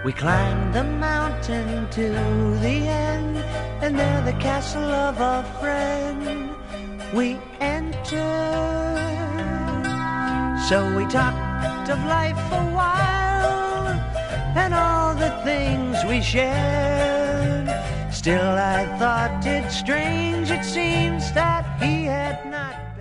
We climbed the mountain to the end, and there the castle of a friend we entered. So we talked of life a while, and all the things we shared. Still I thought it strange, it seems that he had not